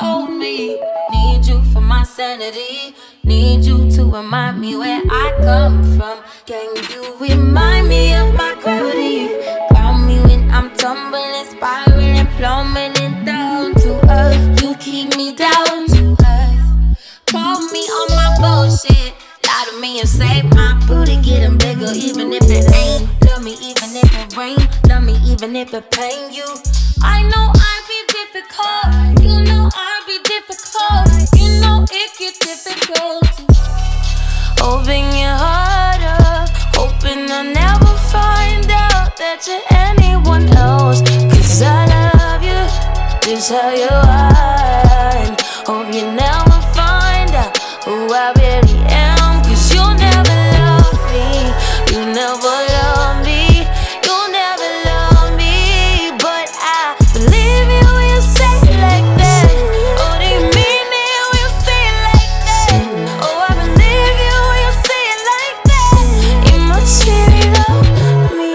hold me. Need you for my sanity. Need you to remind me where I come from. Can you remind me of my gravity? Ground me when I'm tumbling, spiraling, plummeting down to earth. You keep me down to earth. Call me on my bullshit. Lie to me and say my booty getting bigger, even if it ain't. Love me even if it rain. Love me even if it pain you. I know I'd be difficult. You know I'd be difficult. You know it get difficult. Open your heart up, hoping I'll never find out that you're anyone else. 'Cause I love you, just how you are. And hope you never find out who I really am. 'Cause you'll never love me, you never love me, you'll never love me. But I believe you when you say it like that. Oh, do you mean it when you say it like that? Oh, I believe you when you say it like that. You must really love me.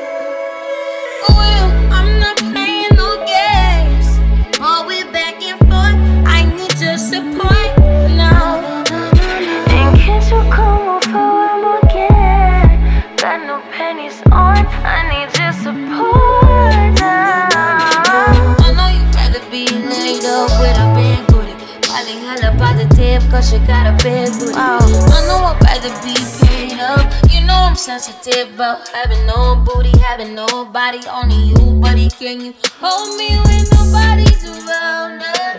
For real, I'm not playing no games. But we back and forth, I need your support now. And can't you come over one more again? Got no pennies on, I need your support now. I know you'd rather be laid up with a big booty. Probably hella positive, 'cause you got a big booty. I know I'd rather be paid up. You know I'm sensitive about having no booty, having nobody, only you, buddy. Can you hold me when nobody's around us?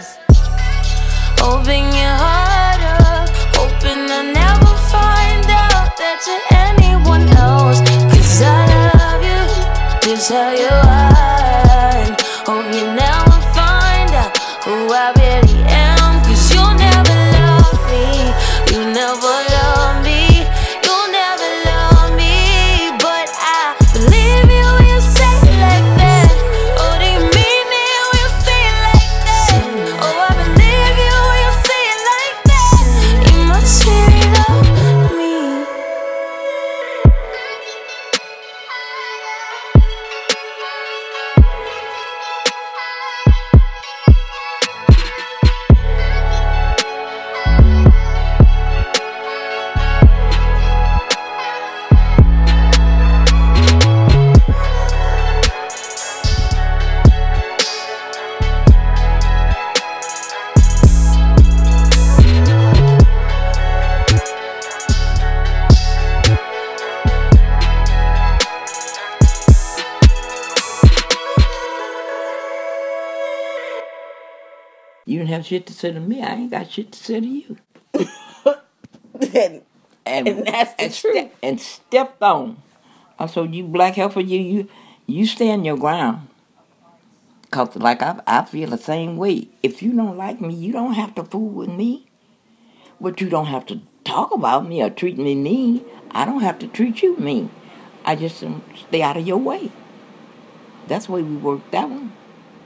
Open your heart up, hoping I'll never find out that you're anyone else. 'Cause I love you, just how you are. And hope you never find out who I really am. 'Cause you'll never love me, you never love me, you'll never love me. But I believe you when you say it like that. Oh, do you mean it when you say it like that? Oh, I believe you when you say it like that. You must really love me. You didn't have shit to say to me. I ain't got shit to say to you. And that's the truth. And stepped on. I said, you black heifer, you stand your ground. 'Cause like I feel the same way. If you don't like me, you don't have to fool with me. But you don't have to talk about me or treat me mean. I don't have to treat you mean. I just stay out of your way. That's the way we work that one.